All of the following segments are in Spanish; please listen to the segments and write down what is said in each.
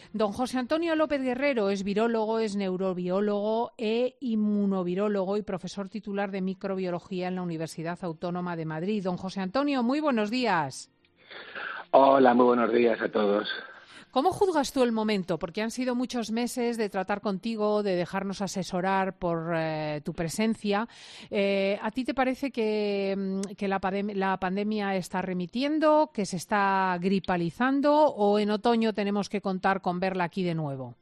Don José Antonio López Guerrero es virólogo, es neurobiólogo e inmunovirólogo y profesor titular de microbiología en la Universidad Autónoma de Madrid. Don José Antonio, muy buenos días. Hola, muy buenos días a todos. ¿Cómo juzgas tú el momento? Porque han sido muchos meses de tratar contigo, de dejarnos asesorar por tu presencia. ¿A ti te parece que la pandemia está remitiendo, que se está gripalizando o en otoño tenemos que contar con verla aquí de nuevo?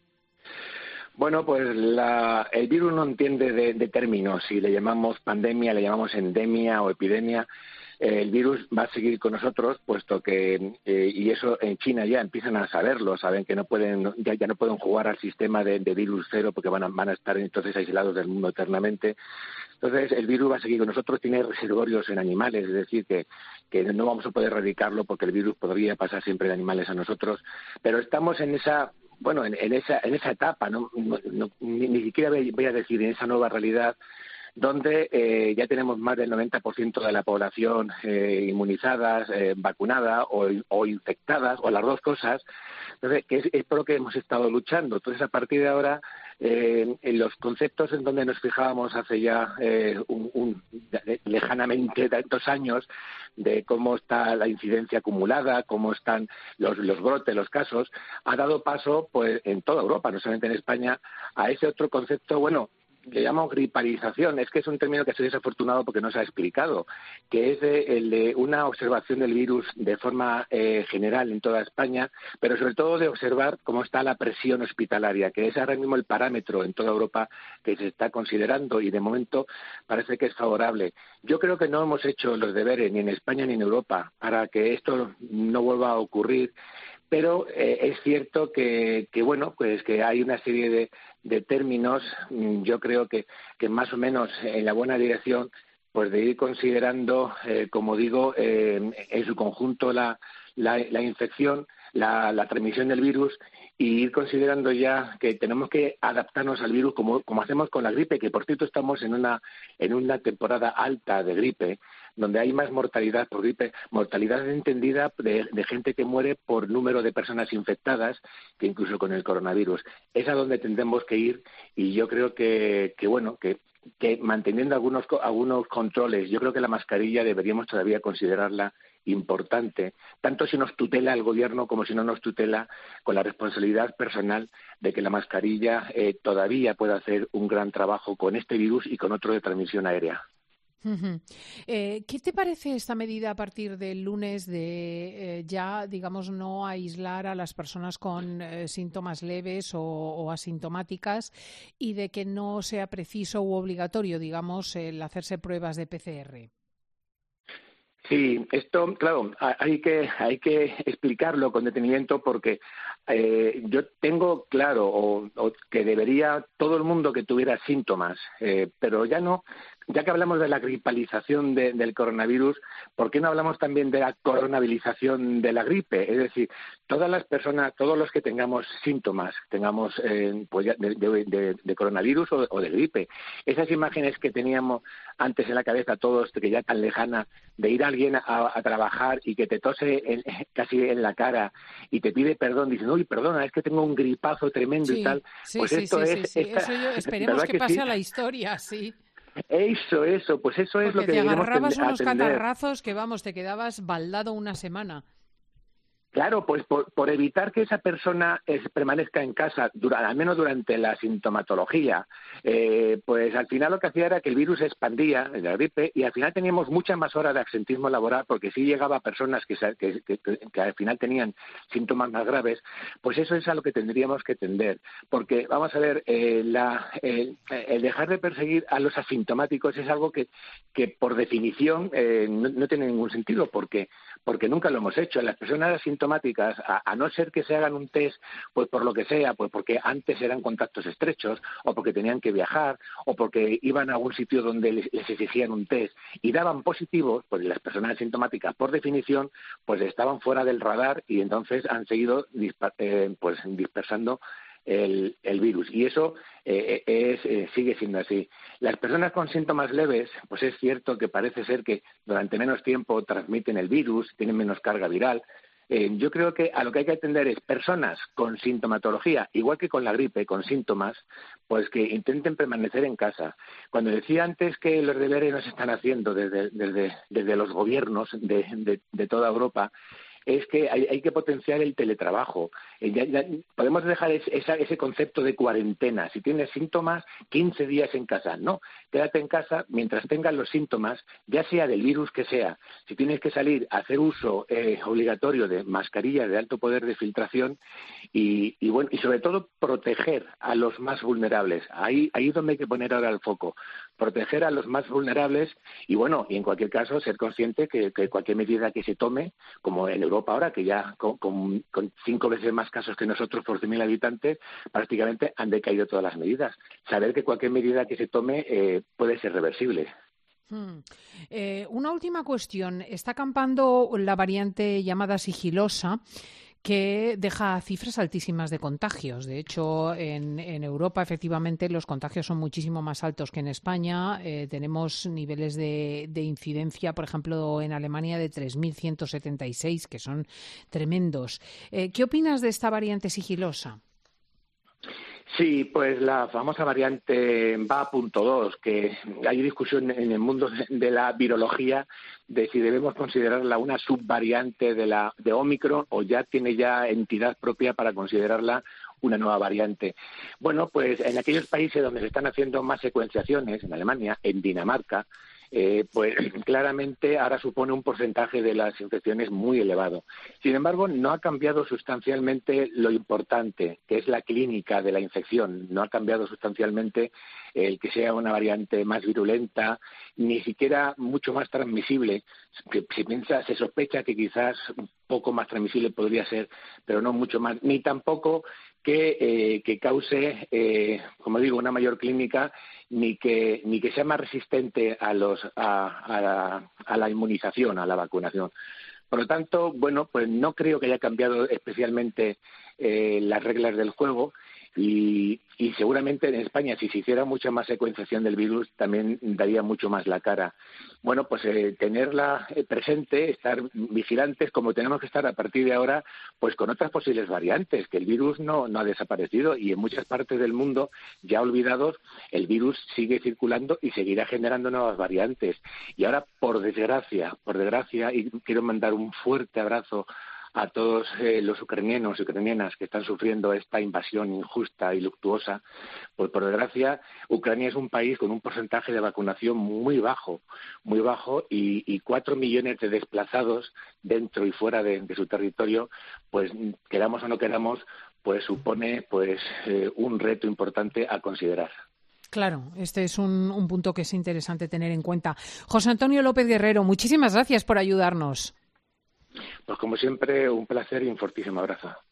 Bueno, pues el virus no entiende de términos. Si le llamamos pandemia, le llamamos endemia o epidemia, el virus va a seguir con nosotros, puesto que, y eso en China ya empiezan a saberlo, saben que no pueden, ya no pueden jugar al sistema de virus cero porque van a estar entonces aislados del mundo eternamente. Entonces, el virus va a seguir con nosotros, tiene reservorios en animales, es decir, que no vamos a poder erradicarlo porque el virus podría pasar siempre de animales a nosotros, pero estamos en esa etapa, ni siquiera voy a decir en esa nueva realidad, donde ya tenemos más del 90% de la población inmunizadas, vacunada o infectadas, o las dos cosas. Entonces, que es por lo que hemos estado luchando. Entonces, a partir de ahora, en los conceptos en donde nos fijábamos hace ya lejanamente 2 años, de cómo está la incidencia acumulada, cómo están los brotes, los casos, ha dado paso, pues, en toda Europa, no solamente en España, a ese otro concepto, bueno, le llamamos gripalización, es que es un término que es desafortunado porque no se ha explicado, que es el de una observación del virus de forma general en toda España, pero sobre todo de observar cómo está la presión hospitalaria, que es ahora mismo el parámetro en toda Europa que se está considerando y de momento parece que es favorable. Yo creo que no hemos hecho los deberes ni en España ni en Europa para que esto no vuelva a ocurrir. Pero es cierto que bueno, pues que hay una serie de términos, yo creo que más o menos en la buena dirección, pues de ir considerando, como digo, en su conjunto la infección, la transmisión del virus, y ir considerando ya que tenemos que adaptarnos al virus como hacemos con la gripe, que por cierto estamos en una temporada alta de gripe, donde hay más mortalidad por gripe, mortalidad entendida de gente que muere por número de personas infectadas que incluso con el coronavirus. Es a donde tendremos que ir, y yo creo que manteniendo algunos controles, yo creo que la mascarilla deberíamos todavía considerarla importante, tanto si nos tutela el gobierno como si no nos tutela, con la responsabilidad personal de que la mascarilla todavía puede hacer un gran trabajo con este virus y con otro de transmisión aérea. ¿Qué te parece esta medida a partir del lunes de ya, digamos, no aislar a las personas con síntomas leves o asintomáticas y de que no sea preciso u obligatorio, digamos, el hacerse pruebas de PCR? Sí, esto, claro, hay que explicarlo con detenimiento porque yo tengo claro o que debería todo el mundo que tuviera síntomas, pero ya que hablamos de la gripalización del coronavirus, ¿por qué no hablamos también de la coronabilización de la gripe? Es decir, todas las personas, todos los que tengamos síntomas, pues ya de coronavirus o de gripe, esas imágenes que teníamos antes en la cabeza todos, que ya tan lejana, de ir a alguien a trabajar y que te tose casi en la cara y te pide perdón, diciendo, uy, perdona, es que tengo un gripazo tremendo y tal, pues esto es... Eso esperemos que pase a la historia, sí. Eso, pues eso es lo que te deberíamos agarrabas unos atender. catarrazos que, vamos, te quedabas baldado una semana. Claro, pues por evitar que esa persona permanezca en casa, al menos durante la sintomatología, pues al final lo que hacía era que el virus se expandía en la gripe y al final teníamos muchas más horas de absentismo laboral porque sí llegaba a personas que al final tenían síntomas más graves, pues eso es a lo que tendríamos que tender. Porque, vamos a ver, el dejar de perseguir a los asintomáticos es algo que por definición no tiene ningún sentido porque nunca lo hemos hecho. Las personas asintomáticas, a no ser que se hagan un test, pues por lo que sea, pues porque antes eran contactos estrechos, o porque tenían que viajar, o porque iban a algún sitio donde les exigían un test y daban positivos, pues las personas asintomáticas, por definición, pues estaban fuera del radar y entonces han seguido dispersando el virus. Y eso sigue siendo así. Las personas con síntomas leves, pues es cierto que parece ser que durante menos tiempo transmiten el virus, tienen menos carga viral. Yo creo que a lo que hay que atender es personas con sintomatología, igual que con la gripe, con síntomas, pues que intenten permanecer en casa. Cuando decía antes que los deberes no se están haciendo desde los gobiernos de toda Europa, es que hay que potenciar el teletrabajo. Podemos dejar ese concepto de cuarentena. Si tienes síntomas, 15 días en casa. No, quédate en casa mientras tengas los síntomas, ya sea del virus que sea. Si tienes que salir, hacer uso obligatorio de mascarillas de alto poder de filtración y sobre todo proteger a los más vulnerables. Ahí es donde hay que poner ahora el foco. Proteger a los más vulnerables y en cualquier caso ser consciente que cualquier medida que se tome, como en Europa ahora, que ya con 5 veces más casos que nosotros por 100.000 habitantes, prácticamente han decaído todas las medidas. Saber que cualquier medida que se tome puede ser reversible. Una última cuestión. Está campando la variante llamada sigilosa, que deja cifras altísimas de contagios. De hecho, en Europa, efectivamente, los contagios son muchísimo más altos que en España. Tenemos niveles de incidencia, por ejemplo, en Alemania de 3.176, que son tremendos. ¿Qué opinas de esta variante sigilosa? Sí, pues la famosa variante BA.2, que hay discusión en el mundo de la virología de si debemos considerarla una subvariante de Ómicron o ya tiene entidad propia para considerarla una nueva variante. Bueno, pues en aquellos países donde se están haciendo más secuenciaciones, en Alemania, en Dinamarca, pues claramente ahora supone un porcentaje de las infecciones muy elevado. Sin embargo, no ha cambiado sustancialmente lo importante, que es la clínica de la infección. No ha cambiado sustancialmente el que sea una variante más virulenta, ni siquiera mucho más transmisible. Que se sospecha que quizás un poco más transmisible podría ser, pero no mucho más, ni tampoco que cause, como digo, una mayor clínica, ni que sea más resistente a la inmunización, a la vacunación. Por lo tanto, pues no creo que haya cambiado especialmente las reglas del juego y seguramente en España, si se hiciera mucha más secuenciación del virus, también daría mucho más la cara. Bueno, pues tenerla presente, estar vigilantes, como tenemos que estar a partir de ahora, pues con otras posibles variantes, que el virus no ha desaparecido y en muchas partes del mundo, ya olvidados, el virus sigue circulando y seguirá generando nuevas variantes. Y ahora, por desgracia, y quiero mandar un fuerte abrazo a todos los ucranianos y ucranianas que están sufriendo esta invasión injusta y luctuosa, pues por desgracia Ucrania es un país con un porcentaje de vacunación muy bajo y 4 millones de desplazados dentro y fuera de su territorio, pues queramos o no queramos, pues supone un reto importante a considerar. Claro, este es un punto que es interesante tener en cuenta. José Antonio López Guerrero, muchísimas gracias por ayudarnos. Pues como siempre, un placer y un fortísimo abrazo.